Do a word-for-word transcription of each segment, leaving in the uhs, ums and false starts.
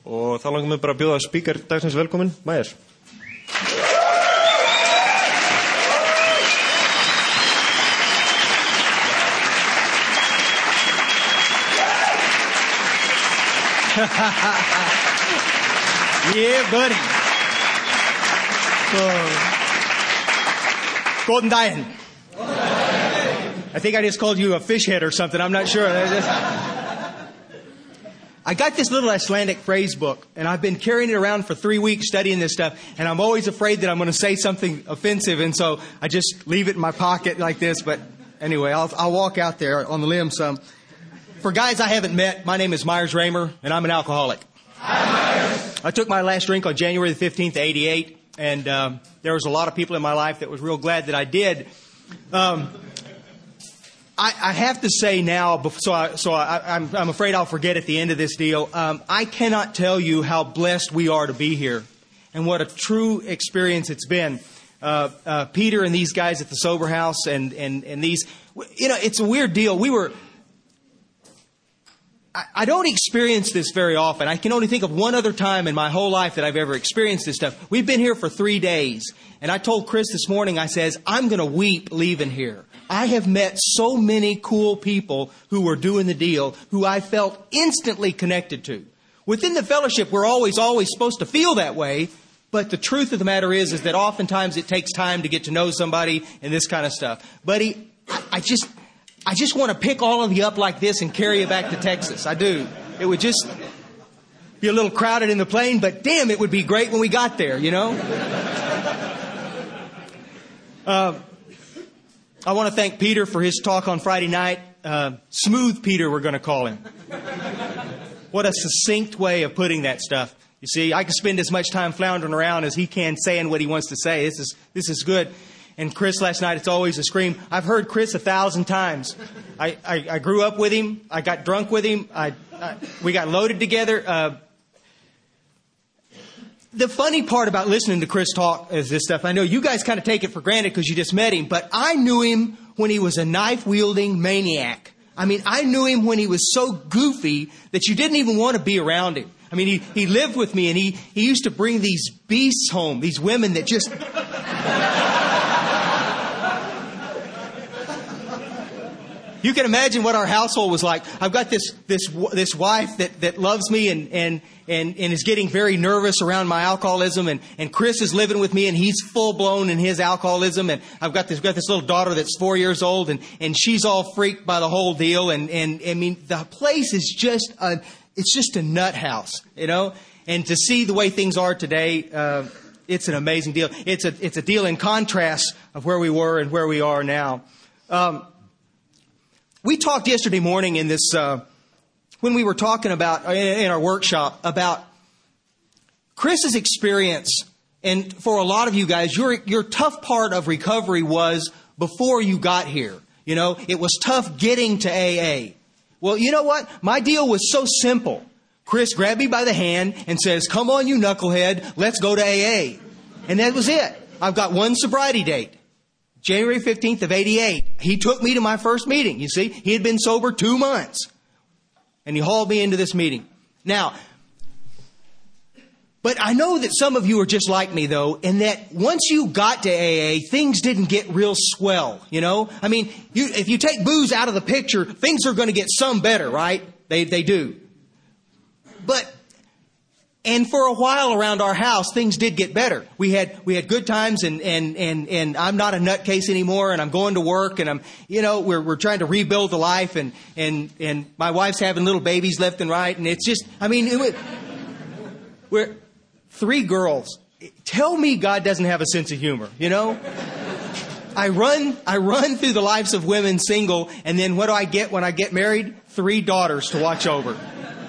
og þá langar mig bara að bjóða speaker dagsins velkomin, Majer. Yeah, buddy. So, Golden Dian. I think I just called you a fish head or something. I'm not sure. I got this little Icelandic phrase book, and I've been carrying it around for three weeks studying this stuff, and I'm always afraid that I'm going to say something offensive, and so I just leave it in my pocket like this. But anyway, I'll, I'll walk out there on the limb some. For guys I haven't met, my name is Myers Raymer, and I'm an alcoholic. Hi, Myers. I took my last drink on January the fifteenth, eighty-eight, and um, there was a lot of people in my life that was real glad that I did. Um, I, I have to say now, so, I, so I, I'm, I'm afraid I'll forget at the end of this deal, um, I cannot tell you how blessed we are to be here and what a true experience it's been. Uh, uh, Peter and these guys at the Sober House and, and, and these, you know, it's a weird deal. We were, I, I don't experience this very often. I can only think of one other time in my whole life that I've ever experienced this stuff. We've been here for three days. And I told Chris this morning, I says, I'm going to weep leaving here. I have met so many cool people who were doing the deal, who I felt instantly connected to. Within the fellowship, we're always, always supposed to feel that way. But the truth of the matter is, is that oftentimes it takes time to get to know somebody and this kind of stuff. Buddy, I, I just, I just want to pick all of you up like this and carry you back to Texas. I do. It would just be a little crowded in the plane, but damn, it would be great when we got there, you know? Uh, I want to thank Peter for his talk on Friday night. Uh, Smooth Peter, we're going to call him. What a succinct way of putting that stuff. You see, I can spend as much time floundering around as he can saying what he wants to say. This is this is good. And Chris last night, it's always a scream. I've heard Chris a thousand times. I, I, I grew up with him. I got drunk with him. I, I we got loaded together. Uh, The funny part about listening to Chris talk is this stuff. I know you guys kind of take it for granted because you just met him, but I knew him when he was a knife-wielding maniac. I mean, I knew him when he was so goofy that you didn't even want to be around him. I mean, he, he lived with me, and he, he used to bring these beasts home, these women that just... You can imagine what our household was like. I've got this this this wife that, that loves me and, and, and, and is getting very nervous around my alcoholism. And, and Chris is living with me, and he's full-blown in his alcoholism. And I've got this got this little daughter that's four years old, and, and she's all freaked by the whole deal. And, and I mean, the place is just a, it's just a nut house, you know. And to see the way things are today, uh, it's an amazing deal. It's a it's a deal in contrast of where we were and where we are now. Um, We talked yesterday morning in this, uh, when we were talking about, in, in our workshop, about Chris's experience. And for a lot of you guys, your, your tough part of recovery was before you got here. You know, it was tough getting to A A. Well, you know what? My deal was so simple. Chris grabbed me by the hand and says, come on, you knucklehead, let's go to A A. And that was it. I've got one sobriety date. January fifteenth of eighty-eight. He took me to my first meeting. You see, he had been sober two months. And he hauled me into this meeting. Now, but I know that some of you are just like me, though, in that once you got to A A, things didn't get real swell, you know? I mean, you, if you take booze out of the picture, things are going to get some better, right? They, they do. But... And for a while around our house, things did get better. We had we had good times, and and and and I'm not a nutcase anymore, and I'm going to work, and I'm you know we're we're trying to rebuild the life, and and and my wife's having little babies left and right, and it's just I mean it, we're three girls. Tell me God doesn't have a sense of humor, you know? I run I run through the lives of women single, and then what do I get when I get married? Three daughters to watch over.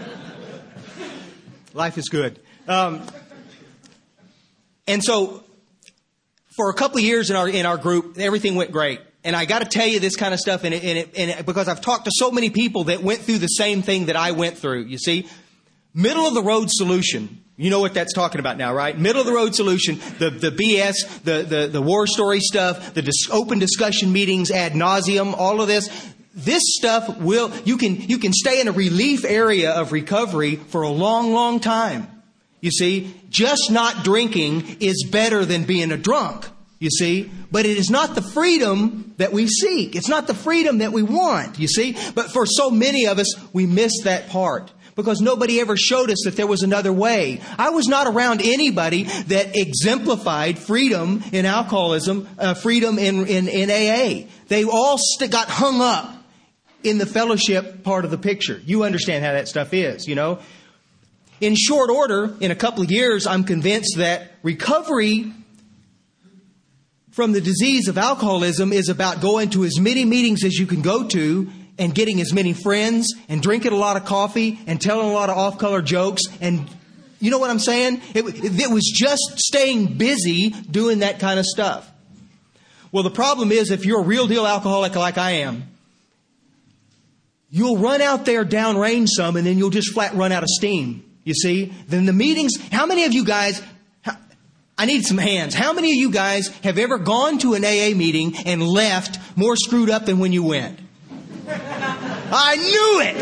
Life is good. Um, and so for a couple of years in our in our group, everything went great. And I got to tell you this kind of stuff in it, in it, in it because I've talked to so many people that went through the same thing that I went through. You see, middle of the road solution. You know what that's talking about now, right? Middle of the road solution, the, the B S, the, the, the war story stuff, the dis- open discussion meetings ad nauseum, all of this. this stuff will, you can, you can stay in a relief area of recovery for a long, long time. You see, just not drinking is better than being a drunk, you see. But it is not the freedom that we seek. It's not the freedom that we want, you see. But for so many of us, we miss that part because nobody ever showed us that there was another way. I was not around anybody that exemplified freedom in alcoholism, uh, freedom in, in, in A A. They all st- got hung up in the fellowship part of the picture. You understand how that stuff is, you know. In short order, in a couple of years, I'm convinced that recovery from the disease of alcoholism is about going to as many meetings as you can go to and getting as many friends and drinking a lot of coffee and telling a lot of off-color jokes. And you know what I'm saying? It, it was just staying busy doing that kind of stuff. Well, the problem is if you're a real deal alcoholic like I am, you'll run out there downrange some and then you'll just flat run out of steam. You see? Then the meetings, how many of you guys, I need some hands. How many of you guys have ever gone to an A A meeting and left more screwed up than when you went? I knew it!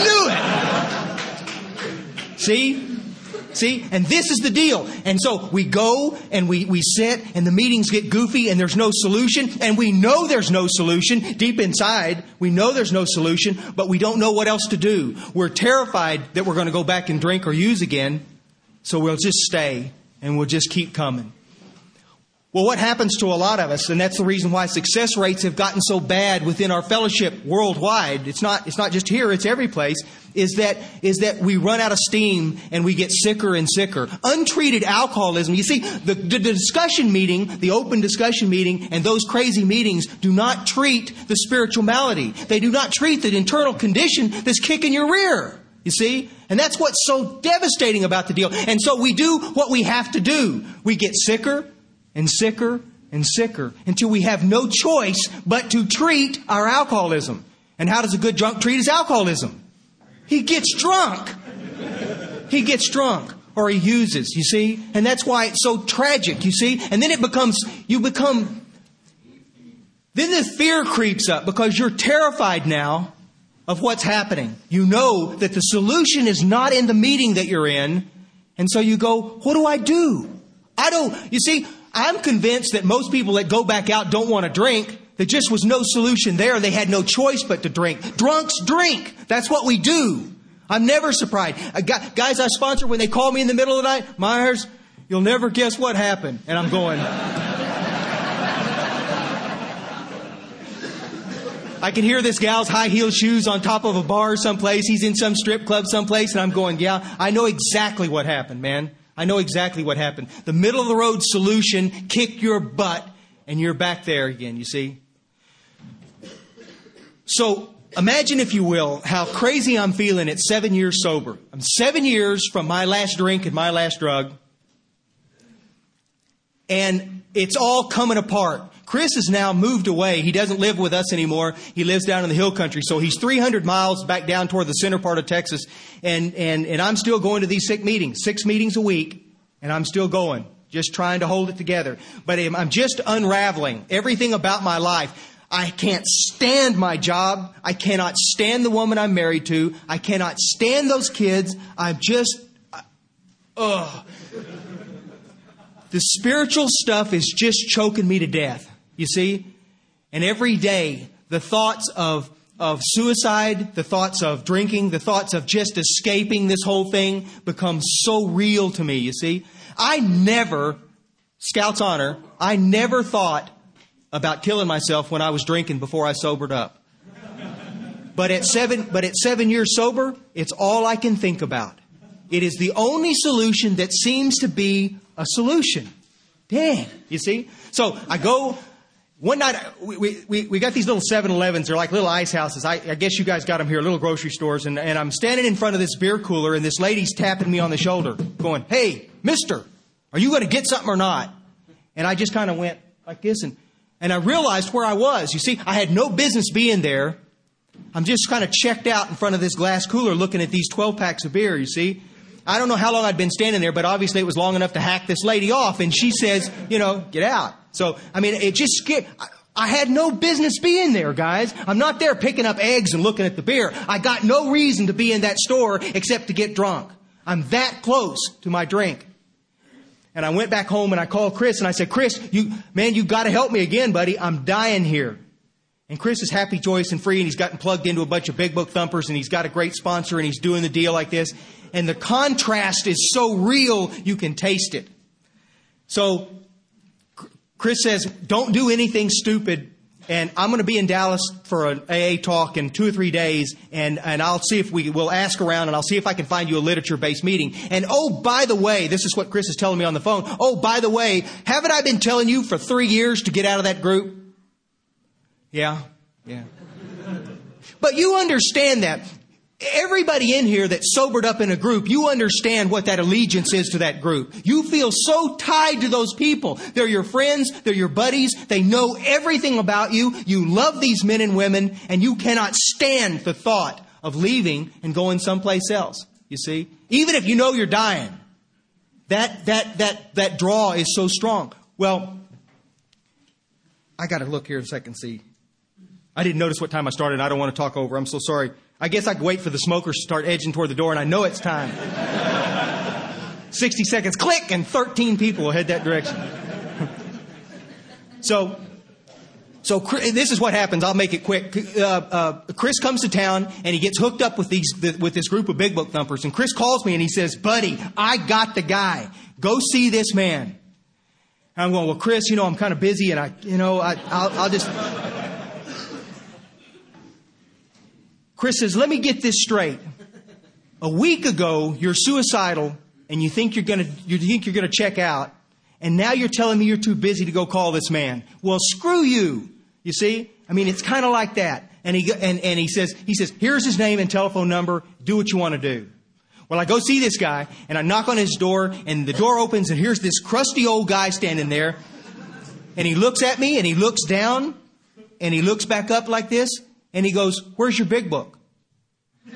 I knew it! See? See? And this is the deal. And so we go and we, we sit and the meetings get goofy and there's no solution. And we know there's no solution. Deep inside, we know there's no solution, but we don't know what else to do. We're terrified that we're going to go back and drink or use again. So we'll just stay and we'll just keep coming. Well, what happens to a lot of us, and that's the reason why success rates have gotten so bad within our fellowship worldwide, it's not it's not just here, it's every place, is that is that we run out of steam and we get sicker and sicker. Untreated alcoholism, you see, the, the discussion meeting, the open discussion meeting, and those crazy meetings do not treat the spiritual malady. They do not treat the internal condition that's kicking your rear. You see? And that's what's so devastating about the deal. And so we do what we have to do. We get sicker and sicker and sicker until we have no choice but to treat our alcoholism. And how does a good drunk treat his alcoholism? He gets drunk. He gets drunk. Or he uses, you see? And that's why it's so tragic, you see? And then it becomes, you become, then the fear creeps up because you're terrified now of what's happening. You know that the solution is not in the meeting that you're in. And so you go, what do I do? I don't, you see, I'm convinced that most people that go back out don't want to drink. There just was no solution there. They had no choice but to drink. Drunks drink. That's what we do. I'm never surprised. Guys I sponsor, when they call me in the middle of the night, Myers, you'll never guess what happened. And I'm going, I can hear this gal's high heel shoes on top of a bar someplace. He's in some strip club someplace. And I'm going, yeah, I know exactly what happened, man. I know exactly what happened. The middle of the road solution, kick your butt, and you're back there again, you see. So imagine, if you will, how crazy I'm feeling at seven years sober. I'm seven years from my last drink and my last drug. And it's all coming apart. Chris has now moved away. He doesn't live with us anymore. He lives down in the hill country. So he's three hundred miles back down toward the center part of Texas. And, and, and I'm still going to these sick meetings, six meetings a week. And I'm still going, just trying to hold it together. But I'm just unraveling everything about my life. I can't stand my job. I cannot stand the woman I'm married to. I cannot stand those kids. I'm just, ugh. The spiritual stuff is just choking me to death. You see? And every day, the thoughts of, of suicide, the thoughts of drinking, the thoughts of just escaping this whole thing become so real to me, you see? I never, Scout's honor, I never thought about killing myself when I was drinking before I sobered up. But at seven, but at seven years sober, it's all I can think about. It is the only solution that seems to be a solution. Dang, you see? So I go. One night, we, we, we got these little seven elevens. They're like little ice houses. I, I guess you guys got them here, little grocery stores. And, and I'm standing in front of this beer cooler, and this lady's tapping me on the shoulder, going, hey, mister, are you going to get something or not? And I just kind of went like this, and, and I realized where I was. You see, I had no business being there. I'm just kind of checked out in front of this glass cooler looking at these twelve packs of beer, you see. I don't know how long I'd been standing there, but obviously it was long enough to hack this lady off. And she says, you know, get out. So, I mean, it just scared. I, I had no business being there, guys. I'm not there picking up eggs and looking at the beer. I got no reason to be in that store except to get drunk. I'm that close to my drink. And I went back home and I called Chris and I said, Chris, you, man, you got to help me again, buddy. I'm dying here. And Chris is happy, joyous, and free, and he's gotten plugged into a bunch of big book thumpers, and he's got a great sponsor, and he's doing the deal like this. And the contrast is so real, you can taste it. So Chris says, don't do anything stupid. And I'm going to be in Dallas for an A A talk in two or three days. And, and I'll see if we will ask around and I'll see if I can find you a literature-based meeting. And oh, by the way, this is what Chris is telling me on the phone. Oh, by the way, haven't I been telling you for three years to get out of that group? Yeah, yeah. But you understand that. Everybody in here that's sobered up in a group, you understand what that allegiance is to that group. You feel so tied to those people. They're your friends. They're your buddies. They know everything about you. You love these men and women, and you cannot stand the thought of leaving and going someplace else. You see? Even if you know you're dying, that, that, that, that draw is so strong. Well, I got to look here a second, see. I didn't notice what time I started. I don't want to talk over. I'm so sorry. I guess I could wait for the smokers to start edging toward the door, and I know it's time. sixty seconds, click, and thirteen people will head that direction. so, so this is what happens. I'll make it quick. Uh, uh, Chris comes to town, and he gets hooked up with these the, with this group of big book thumpers. And Chris calls me, and he says, buddy, I got the guy. Go see this man. And I'm going, well, Chris, you know, I'm kind of busy, and I, you know, I, I'll, I'll just... Chris says, let me get this straight. A week ago, you're suicidal and you think you're going to, you think you're going to check out. And now you're telling me you're too busy to go call this man. Well, screw you. You see? I mean, it's kind of like that. And he, and, and he says, he says, here's his name and telephone number. Do what you want to do. Well, I go see this guy and I knock on his door and the door opens and here's this crusty old guy standing there. And he looks at me and he looks down and he looks back up like this. And he goes, where's your big book? And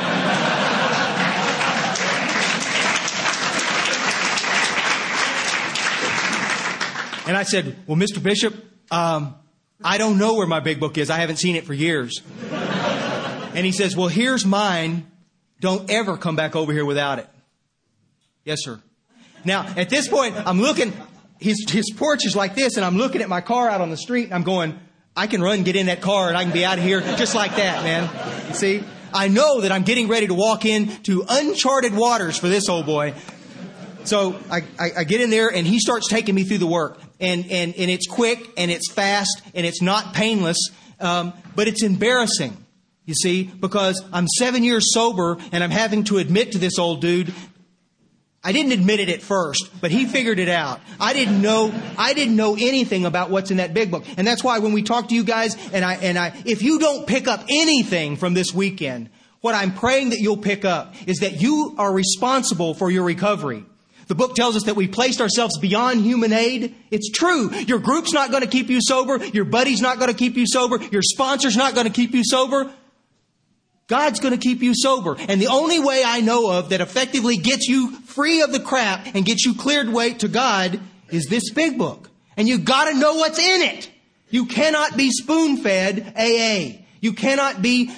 I said, well, Mister Bishop, um, I don't know where my big book is. I haven't seen it for years. And he says, well, here's mine. Don't ever come back over here without it. Yes, sir. Now, at this point, I'm looking, his, his porch is like this, and I'm looking at my car out on the street, and I'm going, I can run, get in that car, and I can be out of here just like that, man. You see? I know that I'm getting ready to walk into uncharted waters for this old boy. So I, I, I get in there, and he starts taking me through the work. And, and, and it's quick, and it's fast, and it's not painless, um, but it's embarrassing, you see, because I'm seven years sober, and I'm having to admit to this old dude, I didn't admit it at first, but he figured it out. I didn't know, I didn't know anything about what's in that big book. And that's why when we talk to you guys, and I, and I, if you don't pick up anything from this weekend, what I'm praying that you'll pick up is that you are responsible for your recovery. The book tells us that we placed ourselves beyond human aid. It's true. Your group's not going to keep you sober. Your buddy's not going to keep you sober. Your sponsor's not going to keep you sober. God's going to keep you sober. And the only way I know of that effectively gets you free of the crap and gets you cleared way to God is this big book. And you got to know what's in it. You cannot be spoon-fed A A. You cannot be...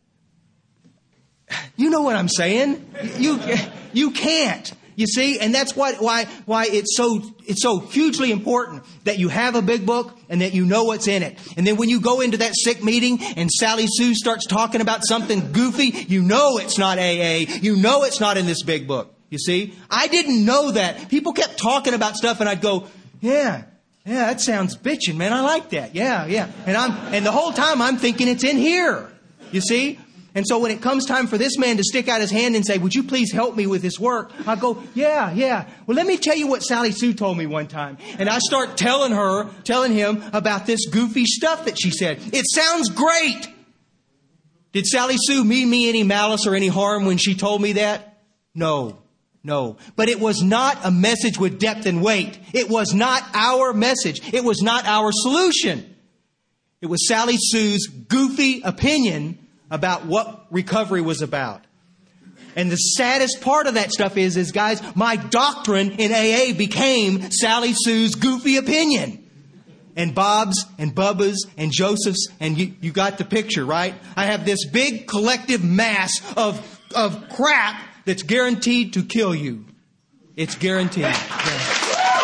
You know what I'm saying? You, you can't. You see, and that's why why why it's so it's so hugely important that you have a big book and that you know what's in it. And then when you go into that sick meeting and Sally Sue starts talking about something goofy, you know it's not A A. You know it's not in this big book. You see, I didn't know that. People kept talking about stuff, and I'd go, yeah, yeah, that sounds bitchin', man. I like that. Yeah, yeah. And I'm and the whole time I'm thinking it's in here. You see. And so when it comes time for this man to stick out his hand and say, would you please help me with this work? I go, yeah, yeah. Well, let me tell you what Sally Sue told me one time. And I start telling her, telling him about this goofy stuff that she said. It sounds great. Did Sally Sue mean me any malice or any harm when she told me that? No, no. But it was not a message with depth and weight. It was not our message. It was not our solution. It was Sally Sue's goofy opinion about what recovery was about. And the saddest part of that stuff is, is guys, my doctrine in A A became Sally Sue's goofy opinion. and Bob's and Bubba's and Joseph's, and you, you got the picture, right? I have this big collective mass of, of crap that's guaranteed to kill you. It's guaranteed. Yeah.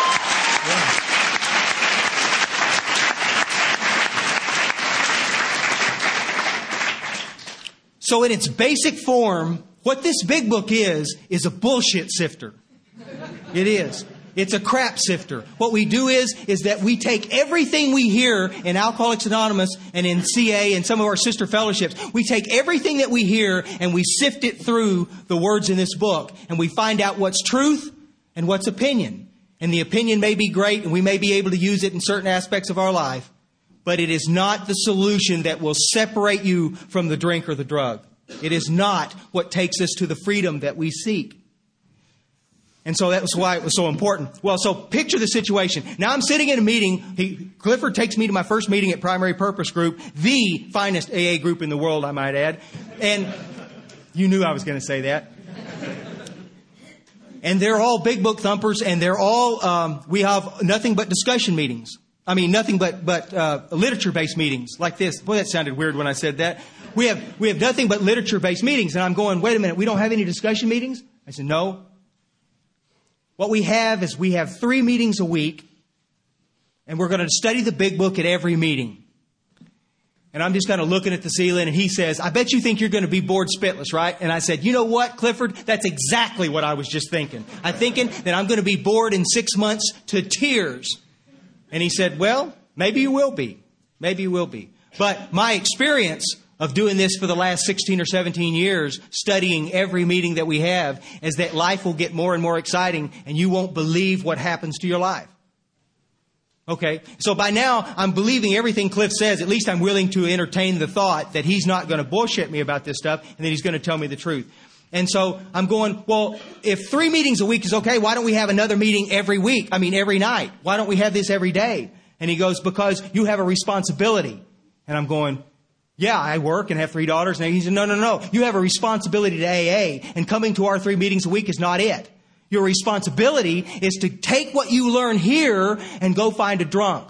So in its basic form, what this big book is, is a bullshit sifter. It is. It's a crap sifter. What we do is, is that we take everything we hear in Alcoholics Anonymous and in C A and some of our sister fellowships. We take everything that we hear and we sift it through the words in this book. And we find out what's truth and what's opinion. And the opinion may be great and we may be able to use it in certain aspects of our life. But it is not the solution that will separate you from the drink or the drug. It is not what takes us to the freedom that we seek. And so that was why it was so important. Well, so picture the situation. Now I'm sitting in a meeting. He, Clifford takes me to my first meeting at Primary Purpose Group, the finest A A group in the world, I might add. And you knew I was going to say that. And they're all big book thumpers, and they're all, um, we have nothing but discussion meetings. I mean, nothing but, but uh, literature-based meetings like this. Boy, that sounded weird when I said that. We have, we have nothing but literature-based meetings. And I'm going, wait a minute, we don't have any discussion meetings? I said, no. What we have is we have three meetings a week, and we're going to study the big book at every meeting. And I'm just kind of looking at the ceiling, and he says, I bet you think you're going to be bored spitless, right? And I said, you know what, Clifford? That's exactly what I was just thinking. I'm thinking that I'm going to be bored in six months to tears. And he said, well, maybe you will be. Maybe you will be. But my experience of doing this for the last sixteen or seventeen years, studying every meeting that we have, is that life will get more and more exciting, and you won't believe what happens to your life. Okay, so by now, I'm believing everything Cliff says. At least I'm willing to entertain the thought that he's not going to bullshit me about this stuff, and that he's going to tell me the truth. And so I'm going, well, if three meetings a week is okay, why don't we have another meeting every week? I mean, every night. Why don't we have this every day? And he goes, because you have a responsibility. And I'm going, yeah, I work and have three daughters. And he said, no, no, no. You have a responsibility to A A, and coming to our three meetings a week is not it. Your responsibility is to take what you learn here and go find a drunk.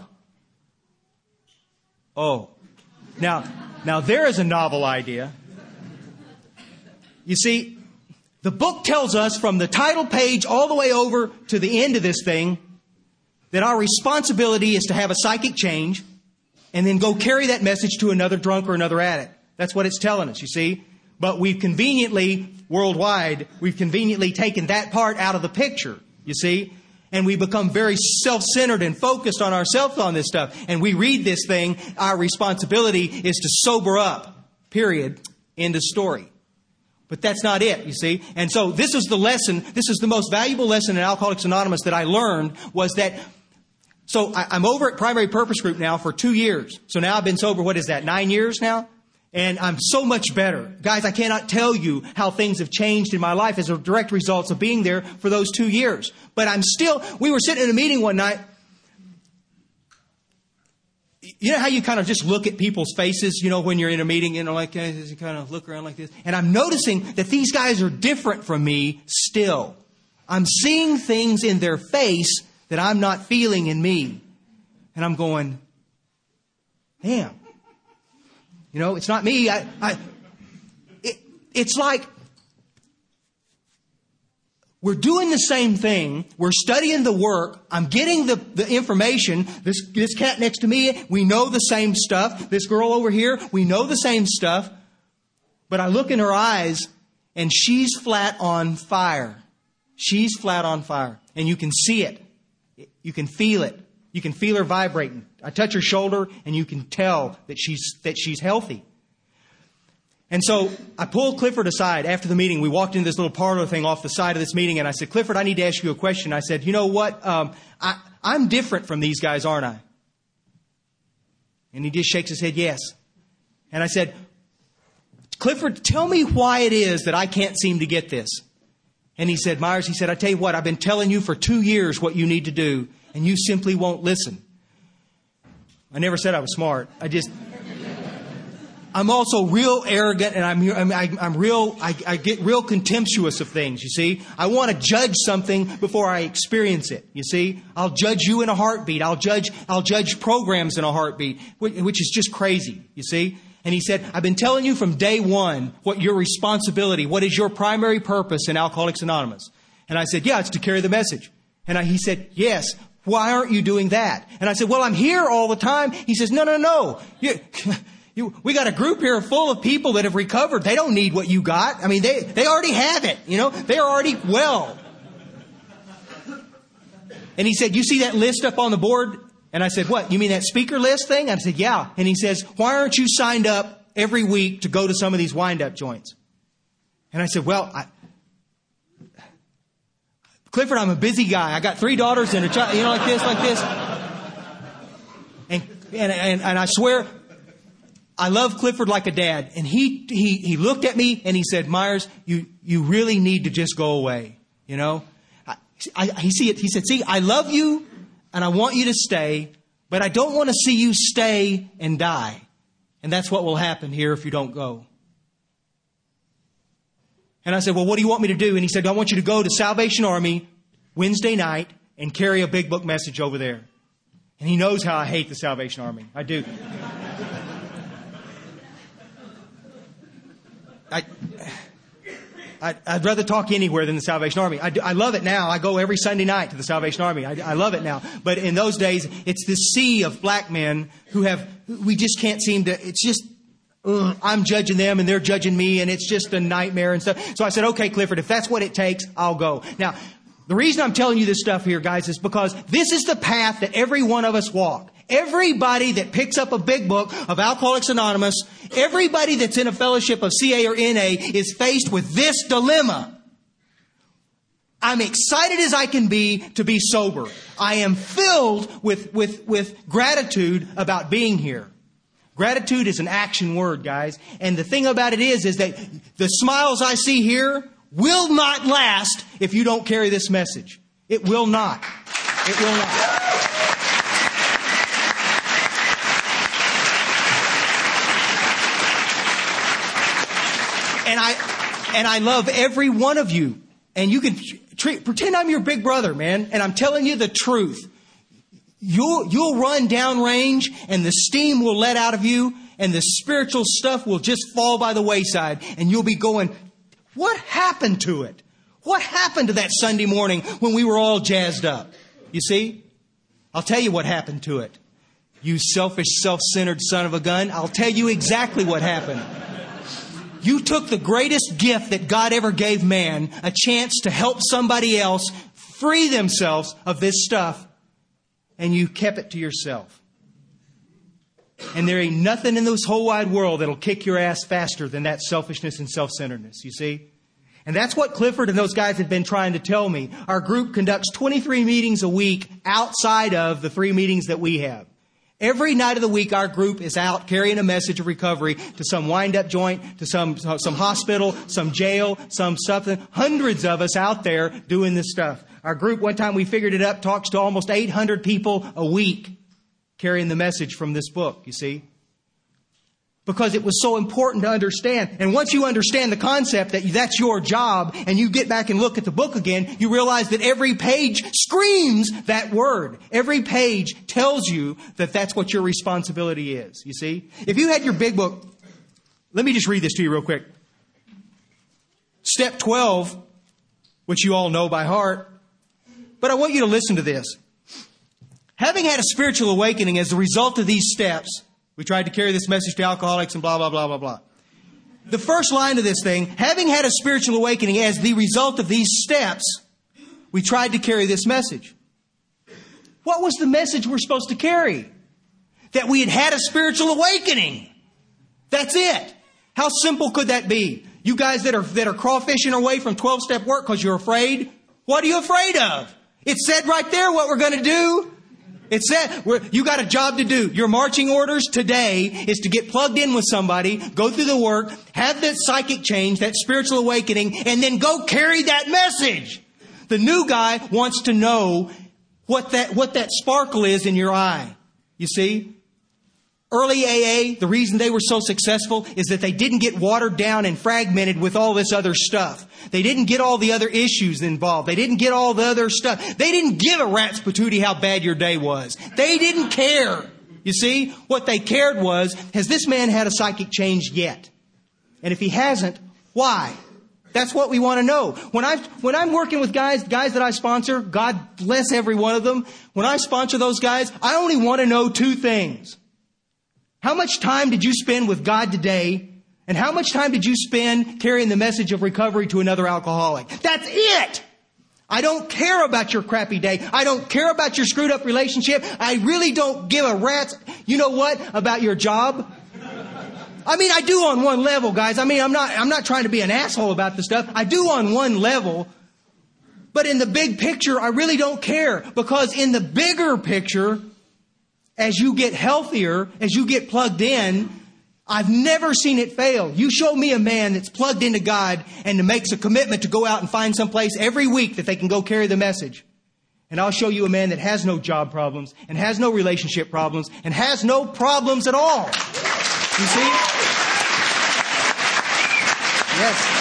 Oh, now, now there is a novel idea. You see, the book tells us from the title page all the way over to the end of this thing that our responsibility is to have a psychic change and then go carry that message to another drunk or another addict. That's what it's telling us, you see. But we've conveniently, worldwide, we've conveniently taken that part out of the picture, you see. And we become very self-centered and focused on ourselves on this stuff. And we read this thing, our responsibility is to sober up, period, end of story. But that's not it, you see. And so this is the lesson, this is the most valuable lesson in Alcoholics Anonymous that I learned, was that, so I, I'm over at Primary Purpose Group now for two years. So now I've been sober, what is that, nine years now? And I'm so much better. Guys, I cannot tell you how things have changed in my life as a direct result of being there for those two years. But I'm still, we were sitting in a meeting one night. You know how you kind of just look at people's faces, you know, when you're in a meeting, you know, like, uh, you kind of look around like this. And I'm noticing that these guys are different from me still. I'm seeing things in their face that I'm not feeling in me. And I'm going, damn. You know, it's not me. I, I, it, it's like we're doing the same thing. We're studying the work. I'm getting the, the information. This, this cat next to me, we know the same stuff. This girl over here, we know the same stuff. But I look in her eyes, and she's flat on fire. She's flat on fire. And you can see it. You can feel it. You can feel her vibrating. I touch her shoulder, and you can tell that she's that she's healthy. And so I pulled Clifford aside after the meeting. We walked into this little parlor thing off the side of this meeting, and I said, Clifford, I need to ask you a question. I said, you know what? Um, I, I'm different from these guys, aren't I? And he just shakes his head, yes. And I said, Clifford, tell me why it is that I can't seem to get this. And he said, Myers, he said, I tell you what, I've been telling you for two years what you need to do, and you simply won't listen. I never said I was smart. I just... I'm also real arrogant, and I'm I'm, I'm real. I, I get real contemptuous of things. You see, I want to judge something before I experience it. You see, I'll judge you in a heartbeat. I'll judge I'll judge programs in a heartbeat, which is just crazy. You see. And he said, I've been telling you from day one what your responsibility, what is your primary purpose in Alcoholics Anonymous. And I said, yeah, it's to carry the message. And I, he said, yes. Why aren't you doing that? And I said, well, I'm here all the time. He says, no, no, no. You, you, we got a group here full of people that have recovered. They don't need what you got. I mean, they, they already have it. You know, they're already well. And he said, you see that list up on the board? And I said, what? You mean that speaker list thing? I said, yeah. And he says, why aren't you signed up every week to go to some of these wind-up joints? And I said, well, I, Clifford, I'm a busy guy. I got three daughters and a child, you know, like this, like this. And, and, and, and I swear, I love Clifford like a dad. And he, he, he looked at me and he said, Myers, you, you really need to just go away. You know, I, I, he, see it, he said, see, I love you. And I want you to stay, but I don't want to see you stay and die. And that's what will happen here if you don't go. And I said, well, what do you want me to do? And he said, I want you to go to Salvation Army Wednesday night and carry a big book message over there. And he knows how I hate the Salvation Army. I do. I... I, I'd rather talk anywhere than the Salvation Army. I, do, I love it now. I go every Sunday night to the Salvation Army. I, I love it now. But in those days, it's this sea of black men who have, we just can't seem to, it's just, ugh, I'm judging them and they're judging me and it's just a nightmare and stuff. So I said, okay, Clifford, if that's what it takes, I'll go. Now, the reason I'm telling you this stuff here, guys, is because this is the path that every one of us walk. Everybody that picks up a big book of Alcoholics Anonymous, everybody that's in a fellowship of C A or N A is faced with this dilemma. I'm excited as I can be to be sober. I am filled with, with, with gratitude about being here. Gratitude is an action word, guys. And the thing about it is, is that the smiles I see here will not last if you don't carry this message. It will not. It will not. And I, and I love every one of you. And you can treat, pretend I'm your big brother, man. And I'm telling you the truth. You'll, you'll run downrange and the steam will let out of you and the spiritual stuff will just fall by the wayside. And you'll be going, what happened to it? What happened to that Sunday morning when we were all jazzed up? You see? I'll tell you what happened to it. You selfish, self-centered son of a gun. I'll tell you exactly what happened. You took the greatest gift that God ever gave man, a chance to help somebody else free themselves of this stuff, and you kept it to yourself. And there ain't nothing in this whole wide world that'll kick your ass faster than that selfishness and self-centeredness, you see? And that's what Clifford and those guys have been trying to tell me. Our group conducts twenty-three meetings a week outside of the three meetings that we have. Every night of the week, our group is out carrying a message of recovery to some wind-up joint, to some some hospital, some jail, some something. Hundreds of us out there doing this stuff. Our group, one time we figured it up, talks to almost eight hundred people a week carrying the message from this book, you see. Because it was so important to understand. And once you understand the concept that that's your job and you get back and look at the book again, you realize that every page screams that word. Every page tells you that that's what your responsibility is, you see. If you had your big book, let me just read this to you real quick. Step twelve, which you all know by heart, but I want you to listen to this. Having had a spiritual awakening as a result of these steps, we tried to carry this message to alcoholics and blah, blah, blah, blah, blah. The first line of this thing, having had a spiritual awakening as the result of these steps, we tried to carry this message. What was the message we're supposed to carry? That we had had a spiritual awakening. That's it. How simple could that be? You guys that are, that are crawfishing away from twelve-step work because you're afraid, what are you afraid of? It said right there what we're going to do. It said, you got a job to do. Your marching orders today is to get plugged in with somebody, go through the work, have that psychic change, that spiritual awakening, and then go carry that message. The new guy wants to know what that, what that sparkle is in your eye. You see? Early A A, the reason they were so successful is that they didn't get watered down and fragmented with all this other stuff. They didn't get all the other issues involved. They didn't get all the other stuff. They didn't give a rat's patootie how bad your day was. They didn't care. You see, what they cared was, has this man had a psychic change yet? And if he hasn't, why? That's what we want to know. When I when I'm working with guys, guys that I sponsor, God bless every one of them. When I sponsor those guys, I only want to know two things. How much time did you spend with God today? And how much time did you spend carrying the message of recovery to another alcoholic? That's it! I don't care about your crappy day. I don't care about your screwed up relationship. I really don't give a rat's, you know what, about your job. I mean, I do on one level, guys. I mean, I'm not, I'm not trying to be an asshole about this stuff. I do on one level. But in the big picture, I really don't care. Because in the bigger picture, as you get healthier, as you get plugged in, I've never seen it fail. You show me a man that's plugged into God and makes a commitment to go out and find some place every week that they can go carry the message. And I'll show you a man that has no job problems and has no relationship problems and has no problems at all. You see? Yes.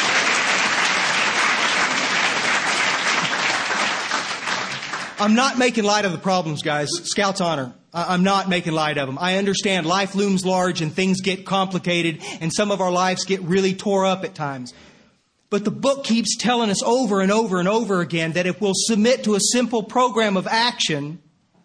I'm not making light of the problems, guys. Scout's honor. I'm not making light of them. I understand life looms large and things get complicated and some of our lives get really tore up at times. But the book keeps telling us over and over and over again that if we'll submit to a simple program of action,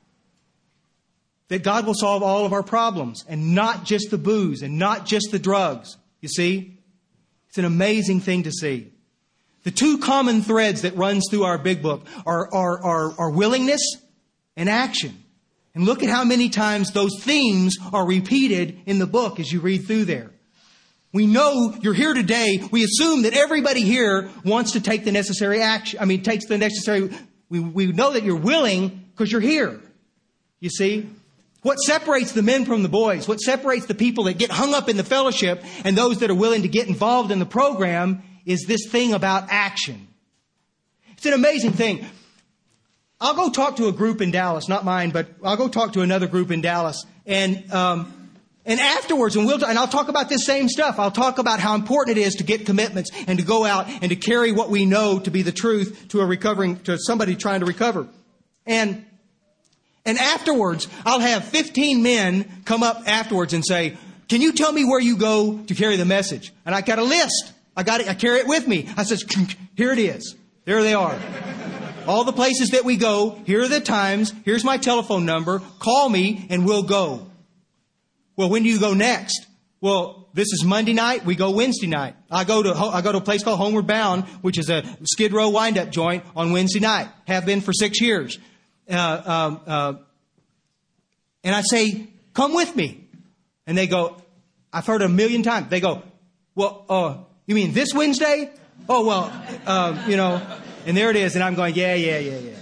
that God will solve all of our problems and not just the booze and not just the drugs. You see? It's an amazing thing to see. The two common threads that runs through our big book are, are, are, are willingness and action. And look at how many times those themes are repeated in the book as you read through there. We know you're here today. We assume that everybody here wants to take the necessary action. I mean, takes the necessary. We, we know that you're willing because you're here. You see? What separates the men from the boys, what separates the people that get hung up in the fellowship and those that are willing to get involved in the program is this thing about action. It's an amazing thing. I'll go talk to a group in Dallas, not mine, but I'll go talk to another group in Dallas. And um, and afterwards, and, we'll, and I'll talk about this same stuff. I'll talk about how important it is to get commitments and to go out and to carry what we know to be the truth to a recovering, to somebody trying to recover. And and afterwards, I'll have fifteen men come up afterwards and say, can you tell me where you go to carry the message? And I got a list. I got it. I carry it with me. I says, here it is. There they are. All the places that we go, here are the times, here's my telephone number, call me and we'll go. Well, when do you go next? Well, this is Monday night, we go Wednesday night. I go to I go to a place called Homeward Bound, which is a Skid Row wind-up joint on Wednesday night. Have been for six years. Uh, um, uh, and I say, come with me. And they go, I've heard a million times. They go, well, uh, you mean this Wednesday? Oh, well, uh, you know... And there it is, and I'm going, yeah, yeah, yeah, yeah.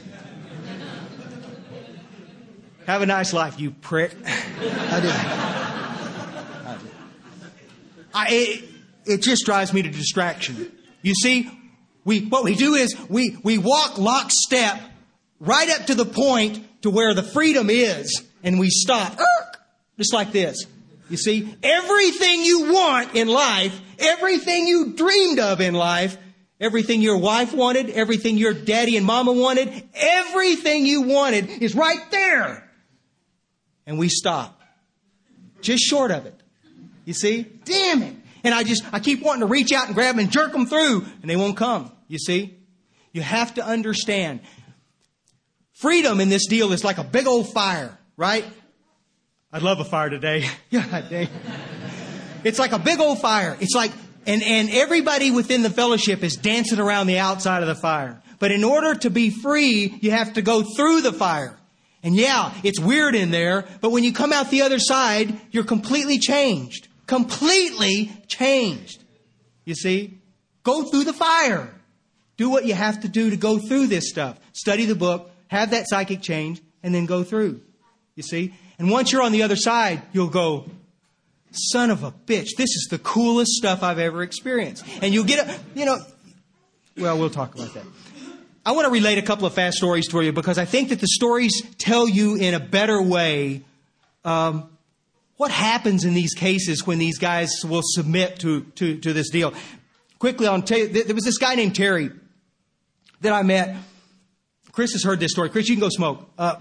Have a nice life, you prick. I do. I do. I, it, it just drives me to distraction. You see, we what we do is we, we walk lockstep right up to the point to where the freedom is, and we stop, just like this. You see, everything you want in life, everything you dreamed of in life, everything your wife wanted, everything your daddy and mama wanted, everything you wanted is right there. And we stop. Just short of it. You see? Damn it. And I just, I keep wanting to reach out and grab them and jerk them through, and they won't come. You see? You have to understand. Freedom in this deal is like a big old fire, right? I'd love a fire today. God dang. It's like a big old fire. It's like, And, and everybody within the fellowship is dancing around the outside of the fire. But in order to be free, you have to go through the fire. And yeah, it's weird in there, but when you come out the other side, you're completely changed. Completely changed. You see? Go through the fire. Do what you have to do to go through this stuff. Study the book, have that psychic change, and then go through. You see? And once you're on the other side, you'll go, son of a bitch, this is the coolest stuff I've ever experienced. And you'll get a, you know, well, we'll talk about that. I want to relate a couple of fast stories to you because I think that the stories tell you in a better way um, what happens in these cases when these guys will submit to, to, to this deal? Quickly, I'll tell you, there was this guy named Terry that I met. Chris has heard this story. Chris, you can go smoke. Uh,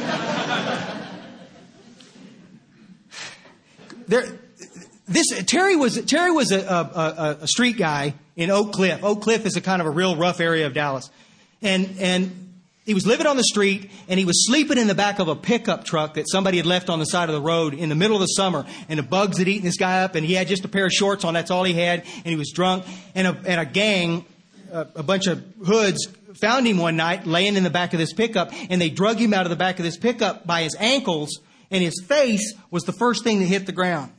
there, this Terry was Terry was a, a, a street guy in Oak Cliff. Oak Cliff is a kind of a real rough area of Dallas, and and. He was living on the street, and he was sleeping in the back of a pickup truck that somebody had left on the side of the road in the middle of the summer. And the bugs had eaten this guy up, and he had just a pair of shorts on. That's all he had, and he was drunk. And a, and a gang, a, a bunch of hoods, found him one night laying in the back of this pickup, and they drug him out of the back of this pickup by his ankles, and his face was the first thing that hit the ground.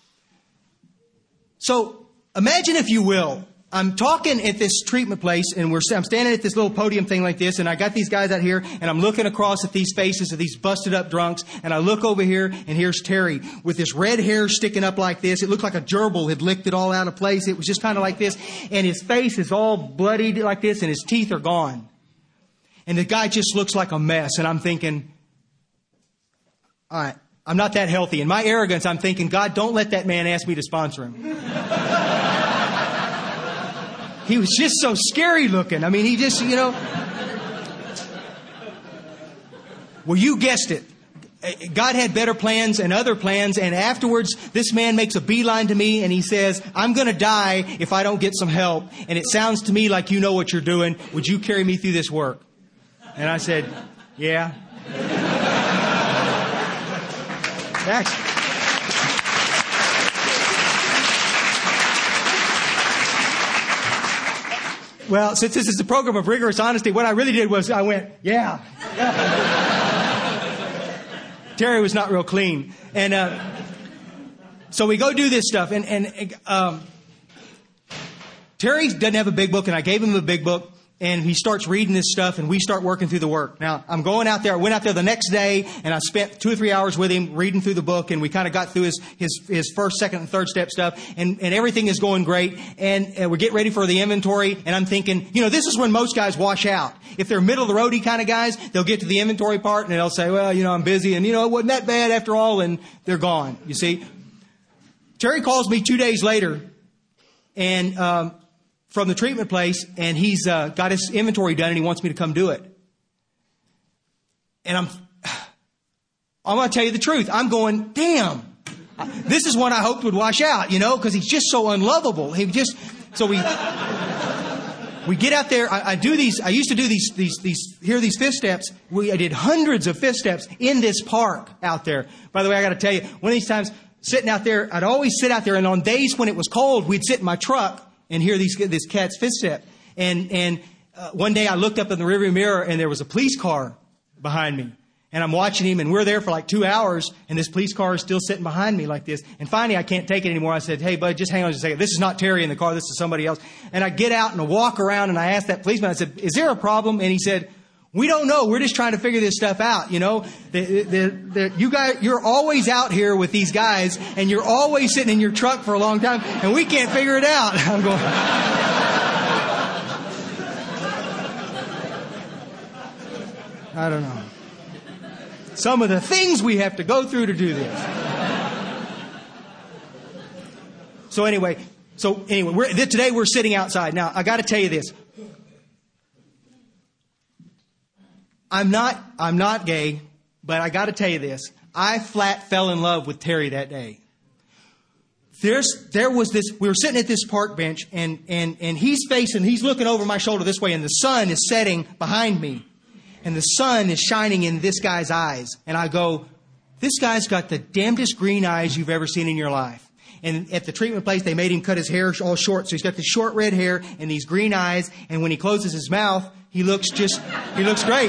So imagine, if you will, I'm talking at this treatment place, and we're I'm standing at this little podium thing like this, and I got these guys out here, and I'm looking across at these faces of these busted up drunks, and I look over here, and here's Terry with this red hair sticking up like this. It looked like a gerbil had licked it all out of place. It was just kind of like this, and his face is all bloodied like this, and his teeth are gone. And the guy just looks like a mess, and I'm thinking, all right, I'm not that healthy. In my arrogance, I'm thinking, God, don't let that man ask me to sponsor him. He was just so scary looking. I mean, he just, you know. Well, you guessed it. God had better plans and other plans. And afterwards, this man makes a beeline to me and he says, I'm going to die if I don't get some help. And it sounds to me like you know what you're doing. Would you carry me through this work? And I said, yeah. Actually, well, since this is a program of rigorous honesty, what I really did was I went, yeah. Terry was not real clean. And uh, so we go do this stuff. And, and um, Terry doesn't have a big book, and I gave him a big book. And he starts reading this stuff, and we start working through the work. Now, I'm going out there. I went out there the next day, and I spent two or three hours with him reading through the book, and we kind of got through his his, his first, second, and third step stuff, and, and everything is going great. And, and we're getting ready for the inventory, and I'm thinking, you know, this is when most guys wash out. If they're middle-of-the-roady kind of guys, they'll get to the inventory part, and they'll say, well, you know, I'm busy, and, you know, it wasn't that bad after all, and they're gone, you see. Terry calls me two days later, and um from the treatment place, and he's uh, got his inventory done, and he wants me to come do it. And I'm, I'm going to tell you the truth. I'm going, damn, this is one I hoped would wash out, you know, because he's just so unlovable. He just, so we, we get out there. I, I do these. I used to do these, these, these. Here are these fifth steps. We, I did hundreds of fifth steps in this park out there. By the way, I got to tell you, one of these times sitting out there, I'd always sit out there, and on days when it was cold, we'd sit in my truck and hear these this cat's fifth step. And and uh, one day I looked up in the rearview mirror, and there was a police car behind me. And I'm watching him, and we're there for like two hours, and this police car is still sitting behind me like this. And finally, I can't take it anymore. I said, hey, bud, just hang on just a second. This is not Terry in the car. This is somebody else. And I get out and I walk around, and I ask that policeman, I said, is there a problem? And he said, we don't know. We're just trying to figure this stuff out. You know, the, the, the, you guys, you're always out here with these guys, and you're always sitting in your truck for a long time, and we can't figure it out. I'm going, I don't know. Some of the things we have to go through to do this. So anyway, so anyway, we're, today we're sitting outside. Now, I got to tell you this. I'm not, I'm not gay, but I got to tell you this. I flat fell in love with Terry that day. There's, there was this, we were sitting at this park bench, and, and, and he's facing, he's looking over my shoulder this way, and the sun is setting behind me. And the sun is shining in this guy's eyes. And I go, this guy's got the damnedest green eyes you've ever seen in your life. And at the treatment place, they made him cut his hair all short. So he's got this short red hair and these green eyes. And when he closes his mouth, he looks just, he looks great.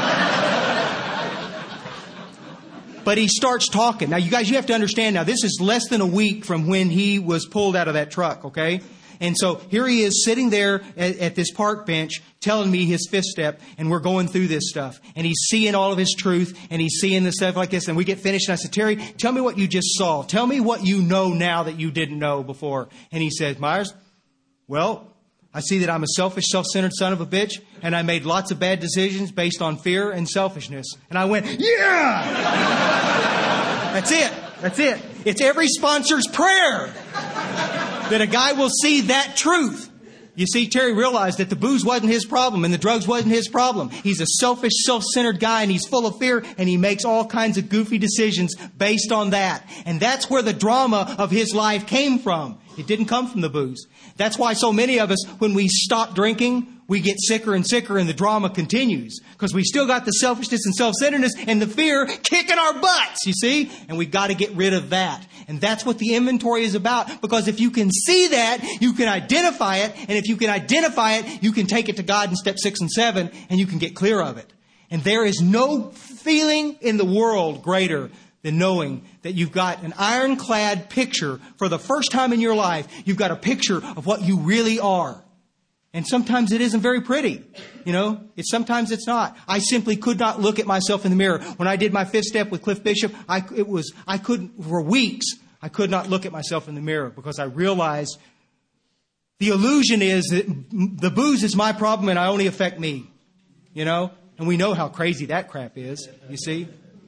But he starts talking. Now, you guys, you have to understand now, this is less than a week from when he was pulled out of that truck, okay? And so here he is sitting there at, at this park bench telling me his fifth step, and we're going through this stuff. And he's seeing all of his truth, and he's seeing this stuff like this. And we get finished, and I said, Terry, tell me what you just saw. Tell me what you know now that you didn't know before. And he said, Myers, well, I see that I'm a selfish, self-centered son of a bitch, and I made lots of bad decisions based on fear and selfishness. And I went, yeah! That's it. That's it. It's every sponsor's prayer that a guy will see that truth. You see, Terry realized that the booze wasn't his problem and the drugs wasn't his problem. He's a selfish, self-centered guy, and he's full of fear, and he makes all kinds of goofy decisions based on that. And that's where the drama of his life came from. It didn't come from the booze. That's why so many of us, when we stop drinking, we get sicker and sicker and the drama continues. Because we still got the selfishness and self-centeredness and the fear kicking our butts, you see? And we got to get rid of that. And that's what the inventory is about. Because if you can see that, you can identify it. And if you can identify it, you can take it to God in step six and seven, and you can get clear of it. And there is no feeling in the world greater than knowing that you've got an ironclad picture for the first time in your life. You've got a picture of what you really are. And sometimes it isn't very pretty. You know, it's sometimes it's not. I simply could not look at myself in the mirror. When I did my fifth step with Cliff Bishop, I, it was, I couldn't, for weeks, I could not look at myself in the mirror because I realized the illusion is that the booze is my problem and I only affect me. You know, and we know how crazy that crap is, you see.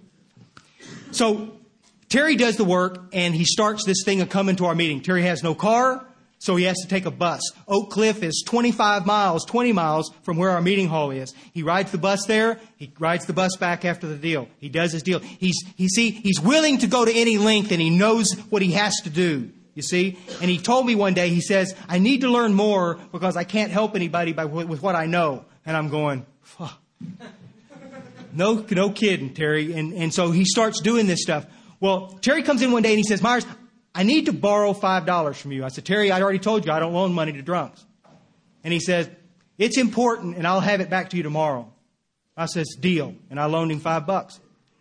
So Terry does the work and he starts this thing of coming to our meeting. Terry has no car. So he has to take a bus. Oak Cliff is twenty-five miles, twenty miles from where our meeting hall is. He rides the bus there. He rides the bus back after the deal. He does his deal. He's, he see, he's willing to go to any length, and he knows what he has to do. You see? And he told me one day, he says, I need to learn more because I can't help anybody by, with what I know. And I'm going, fuck. No, no kidding, Terry. And, and so he starts doing this stuff. Well, Terry comes in one day and he says, Myers, I need to borrow five dollars from you. I said, Terry, I already told you I don't loan money to drunks. And he says, it's important and I'll have it back to you tomorrow. I says, deal. And I loaned him five bucks.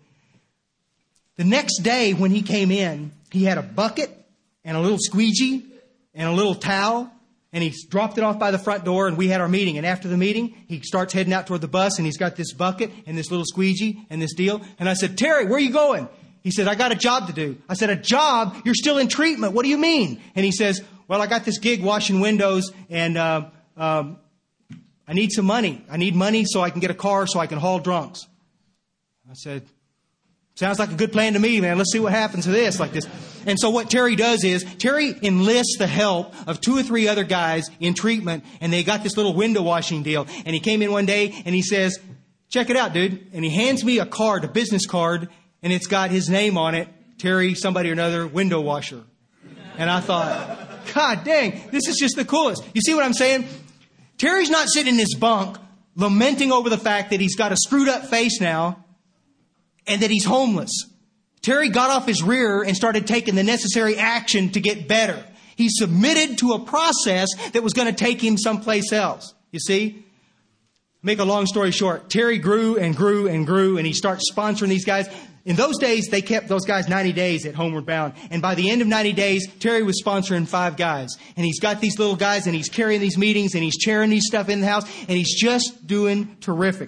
The next day when he came in, he had a bucket and a little squeegee and a little towel. And he dropped it off by the front door and we had our meeting. And after the meeting, he starts heading out toward the bus and he's got this bucket and this little squeegee and this deal. And I said, Terry, where are you going? He said, I got a job to do. I said, a job? You're still in treatment. What do you mean? And he says, well, I got this gig washing windows and uh, um, I need some money. I need money so I can get a car so I can haul drunks. I said, sounds like a good plan to me, man. Let's see what happens to this like this. And so what Terry does is Terry enlists the help of two or three other guys in treatment, and they got this little window washing deal. And he came in one day and he says, check it out, dude. And he hands me a card, a business card, and it's got his name on it, Terry, somebody or another, window washer. And I thought, God dang, this is just the coolest. You see what I'm saying? Terry's not sitting in his bunk lamenting over the fact that he's got a screwed up face now and that he's homeless. Terry got off his rear and started taking the necessary action to get better. He submitted to a process that was going to take him someplace else. You see? Make a long story short, Terry grew and grew and grew, and he starts sponsoring these guys. In those days, they kept those guys ninety days at Homeward Bound. And by the end of ninety days, Terry was sponsoring five guys. And he's got these little guys, and he's carrying these meetings, and he's chairing these stuff in the house, and he's just doing terrific.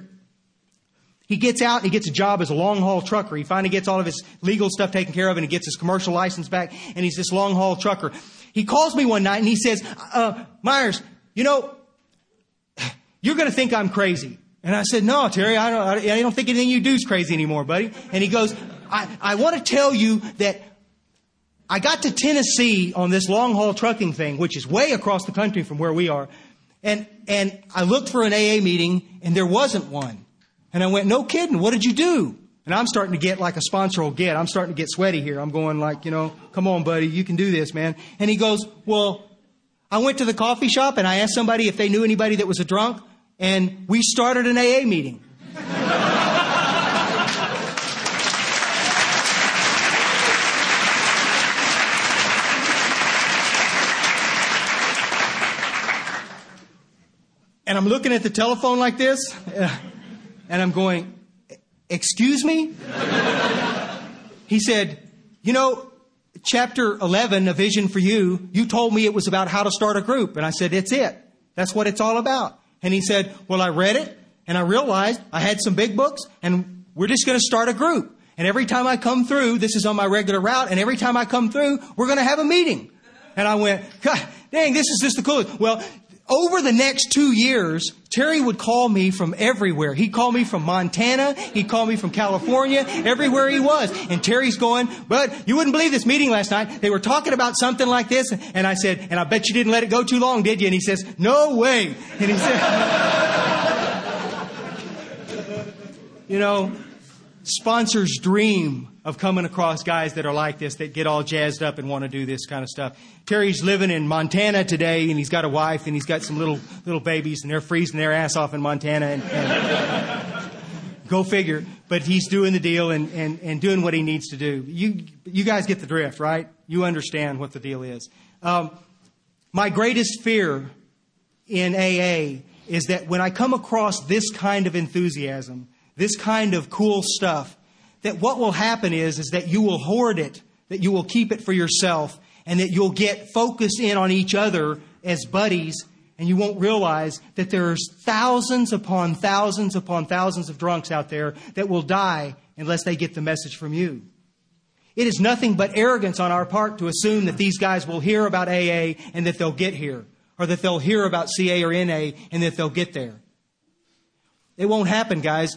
He gets out and he gets a job as a long-haul trucker. He finally gets all of his legal stuff taken care of, and he gets his commercial license back, and he's this long-haul trucker. He calls me one night, and he says, uh, Myers, you know, you're going to think I'm crazy. And I said, no, Terry, I don't, I don't think anything you do is crazy anymore, buddy. And he goes, I, I want to tell you that I got to Tennessee on this long-haul trucking thing, which is way across the country from where we are. And, and I looked for an A A meeting, and there wasn't one. And I went, no kidding, what did you do? And I'm starting to get like a sponsor will get. I'm starting to get sweaty here. I'm going like, you know, come on, buddy, you can do this, man. And he goes, well, I went to the coffee shop, and I asked somebody if they knew anybody that was a drunk. And we started an A A meeting. And I'm looking at the telephone like this, and I'm going, excuse me? He said, you know, chapter eleven, A Vision for You, you told me it was about how to start a group. And I said, it's it. That's what it's all about. And he said, well, I read it, and I realized I had some big books, and we're just going to start a group. And every time I come through, this is on my regular route, and every time I come through, we're going to have a meeting. And I went, God dang, this is just the coolest. Well, over the next two years, Terry would call me from everywhere. He'd call me from Montana. He'd call me from California, everywhere he was. And Terry's going, but you wouldn't believe this meeting last night. They were talking about something like this. And I said, and I bet you didn't let it go too long, did you? And he says, no way. And he said, you know, sponsors dream of coming across guys that are like this, that get all jazzed up and want to do this kind of stuff. Terry's living in Montana today, and he's got a wife, and he's got some little little babies, and they're freezing their ass off in Montana. And, and go figure. But he's doing the deal and, and, and doing what he needs to do. You you guys get the drift, right? You understand what the deal is. Um, my greatest fear in A A is that when I come across this kind of enthusiasm, this kind of cool stuff, that what will happen is, is that you will hoard it, that you will keep it for yourself, and that you'll get focused in on each other as buddies, and you won't realize that there's thousands upon thousands upon thousands of drunks out there that will die unless they get the message from you. It is nothing but arrogance on our part to assume that these guys will hear about A A and that they'll get here, or that they'll hear about C A or N A and that they'll get there. It won't happen, guys.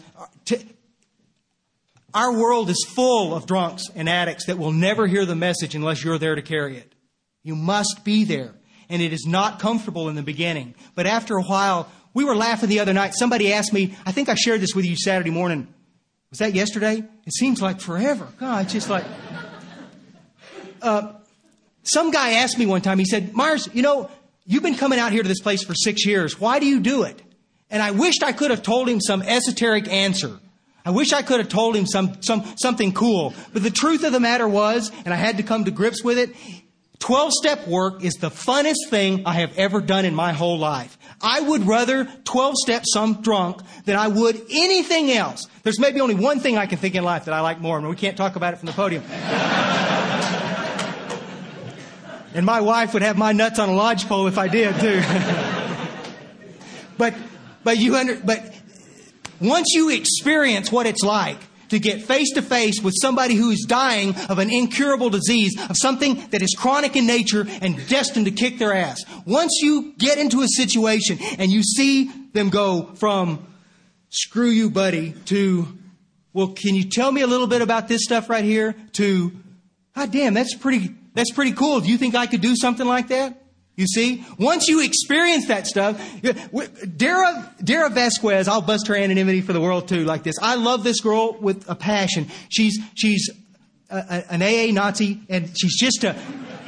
Our world is full of drunks and addicts that will never hear the message unless you're there to carry it. You must be there. And it is not comfortable in the beginning. But after a while, we were laughing the other night. Somebody asked me, I think I shared this with you Saturday morning. Was that yesterday? It seems like forever. God, it's just like... Uh, some guy asked me one time, he said, Myers, you know, you've been coming out here to this place for six years. Why do you do it? And I wished I could have told him some esoteric answer. I wish I could have told him some, some, something cool. But the truth of the matter was, and I had to come to grips with it, twelve-step work is the funnest thing I have ever done in my whole life. I would rather twelve-step some drunk than I would anything else. There's maybe only one thing I can think in life that I like more, and we can't talk about it from the podium. And my wife would have my nuts on a lodgepole if I did, too. but, but you under, but... Once you experience what it's like to get face to face with somebody who is dying of an incurable disease, of something that is chronic in nature and destined to kick their ass. Once you get into a situation and you see them go from screw you, buddy, to, well, can you tell me a little bit about this stuff right here? To, God damn, that's pretty, that's pretty cool. Do you think I could do something like that? You see, once you experience that stuff, Dara, Dara Vasquez, I'll bust her anonymity for the world too, like this. I love this girl with a passion. She's, she's a, a, an A A Nazi, and she's just a,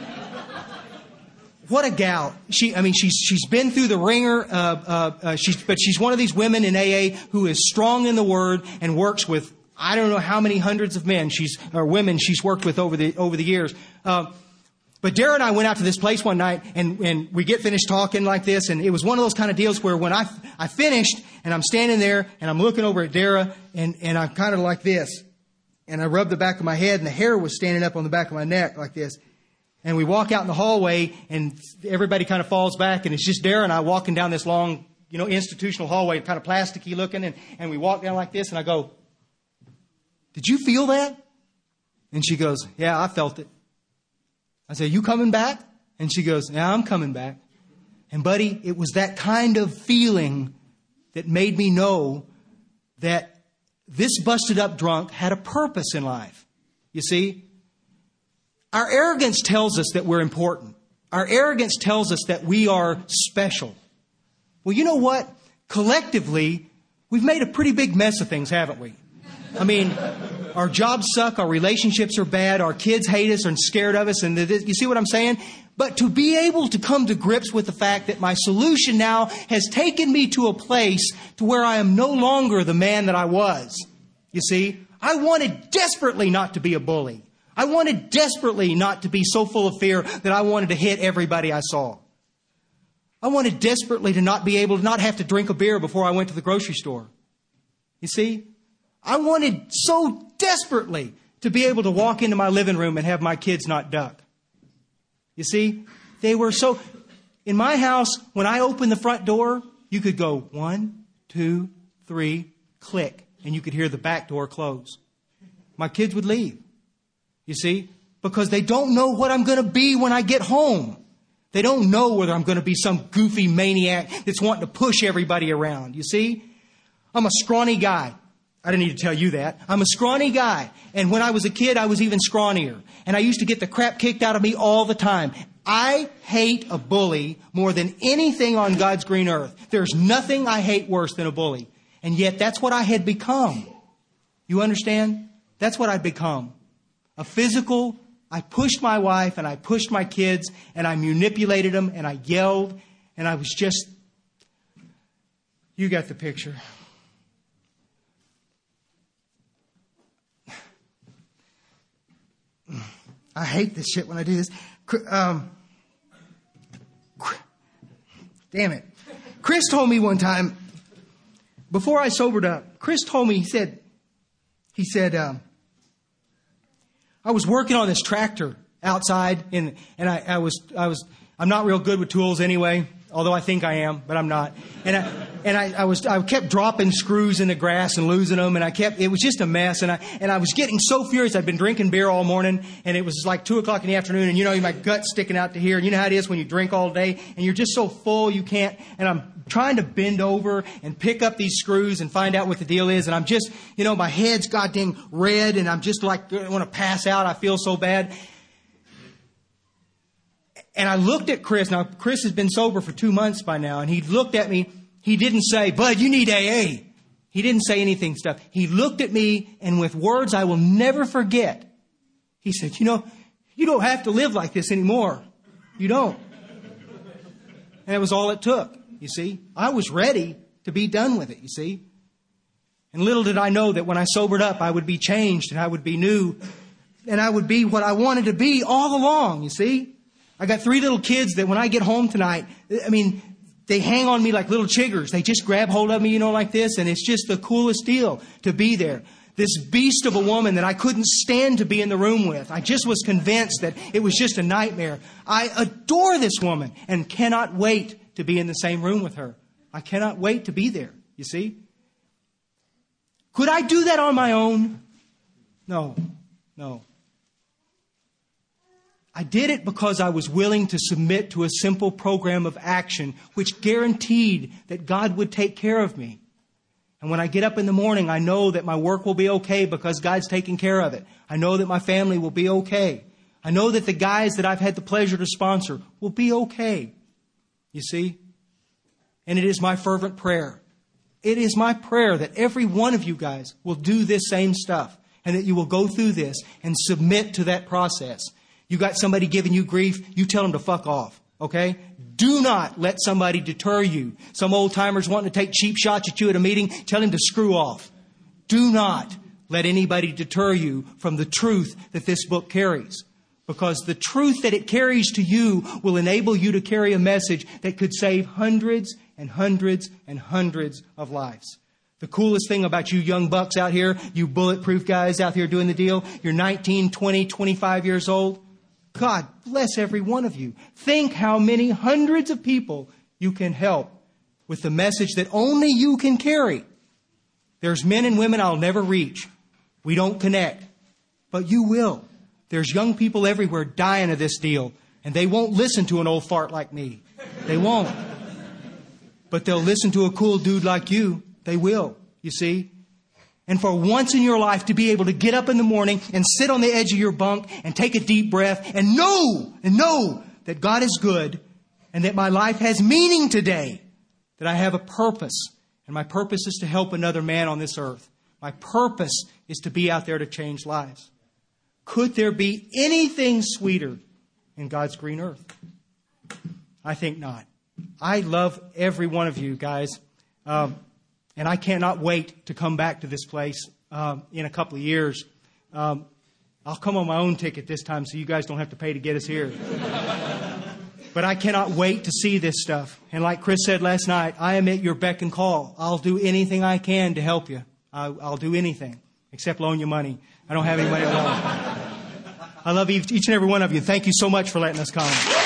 what a gal. She, I mean, she's, she's been through the ringer, uh, uh, uh, she's, but she's one of these women in A A who is strong in the Word and works with, I don't know how many hundreds of men she's, or women she's worked with over the, over the years. Uh, But Dara and I went out to this place one night, and, and we get finished talking like this, and it was one of those kind of deals where when I, I finished, and I'm standing there, and I'm looking over at Dara, and, and I'm kind of like this, and I rubbed the back of my head, and the hair was standing up on the back of my neck like this. And we walk out in the hallway, and everybody kind of falls back, and it's just Dara and I walking down this long, you know, institutional hallway, kind of plasticky looking, and, and we walk down like this, and I go, did you feel that? And she goes, yeah, I felt it. I said, you coming back? And she goes, yeah, I'm coming back. And buddy, it was that kind of feeling that made me know that this busted up drunk had a purpose in life. You see, our arrogance tells us that we're important. Our arrogance tells us that we are special. Well, you know what? Collectively, we've made a pretty big mess of things, haven't we? I mean, our jobs suck, our relationships are bad, our kids hate us and scared of us, and the, you see what I'm saying? But to be able to come to grips with the fact that my solution now has taken me to a place to where I am no longer the man that I was. You see, I wanted desperately not to be a bully. I wanted desperately not to be so full of fear that I wanted to hit everybody I saw. I wanted desperately to not be able to not have to drink a beer before I went to the grocery store. You see? I wanted so desperately to be able to walk into my living room and have my kids not duck. You see, they were so... In my house, when I opened the front door, you could go one, two, three, click, and you could hear the back door close. My kids would leave. You see, because they don't know what I'm going to be when I get home. They don't know whether I'm going to be some goofy maniac that's wanting to push everybody around. You see? I'm a scrawny guy. I didn't need to tell you that. I'm a scrawny guy. And when I was a kid, I was even scrawnier. And I used to get the crap kicked out of me all the time. I hate a bully more than anything on God's green earth. There's nothing I hate worse than a bully. And yet that's what I had become. You understand? That's what I'd become. A physical, I pushed my wife and I pushed my kids and I manipulated them and I yelled and I was just, you got the picture. I hate this shit when I do this. Um, damn it. Chris told me one time, before I sobered up, Chris told me, he said, he said, um, I was working on this tractor outside and, and I, I was, I was, I'm not real good with tools anyway, although I think I am, but I'm not. And I, and I, I was, I kept dropping screws in the grass and losing them. And I kept, it was just a mess. And I, and I was getting so furious. I'd been drinking beer all morning and it was like two o'clock in the afternoon. And you know, my gut's sticking out to here. And you know how it is when you drink all day and you're just so full you can't. And I'm trying to bend over and pick up these screws and find out what the deal is. And I'm just, you know, my head's goddamn red and I'm just like, I want to pass out. I feel so bad. And I looked at Chris. Now, Chris has been sober for two months by now. And he looked at me. He didn't say, Bud, you need A A. He didn't say anything stuff. He looked at me and with words I will never forget, he said, you know, you don't have to live like this anymore. You don't. And it was all it took, you see. I was ready to be done with it, you see. And little did I know that when I sobered up, I would be changed and I would be new. And I would be what I wanted to be all along, you see. I got three little kids that when I get home tonight, I mean, they hang on me like little chiggers. They just grab hold of me, you know, like this. And it's just the coolest deal to be there. This beast of a woman that I couldn't stand to be in the room with. I just was convinced that it was just a nightmare. I adore this woman and cannot wait to be in the same room with her. I cannot wait to be there, you see. Could I do that on my own? No, no. I did it because I was willing to submit to a simple program of action which guaranteed that God would take care of me. And when I get up in the morning, I know that my work will be okay because God's taking care of it. I know that my family will be okay. I know that the guys that I've had the pleasure to sponsor will be okay. You see? And it is my fervent prayer. It is my prayer that every one of you guys will do this same stuff and that you will go through this and submit to that process. You got somebody giving you grief, you tell them to fuck off, okay? Do not let somebody deter you. Some old timers wanting to take cheap shots at you at a meeting, tell him to screw off. Do not let anybody deter you from the truth that this book carries. Because the truth that it carries to you will enable you to carry a message that could save hundreds and hundreds and hundreds of lives. The coolest thing about you young bucks out here, you bulletproof guys out here doing the deal, you're nineteen, twenty, twenty-five years old. God bless every one of you. Think how many hundreds of people you can help with the message that only you can carry. There's men and women I'll never reach. We don't connect. But you will. There's young people everywhere dying of this deal. And they won't listen to an old fart like me. They won't. But they'll listen to a cool dude like you. They will. You see? And for once in your life to be able to get up in the morning and sit on the edge of your bunk and take a deep breath and know, and know that God is good and that my life has meaning today, that I have a purpose. And my purpose is to help another man on this earth. My purpose is to be out there to change lives. Could there be anything sweeter in God's green earth? I think not. I love every one of you guys. Um, And I cannot wait to come back to this place um, in a couple of years. Um, I'll come on my own ticket this time so you guys don't have to pay to get us here. But I cannot wait to see this stuff. And like Chris said last night, I am at your beck and call. I'll do anything I can to help you. I, I'll do anything except loan you money. I don't have any money at all. I love each and every one of you. Thank you so much for letting us come.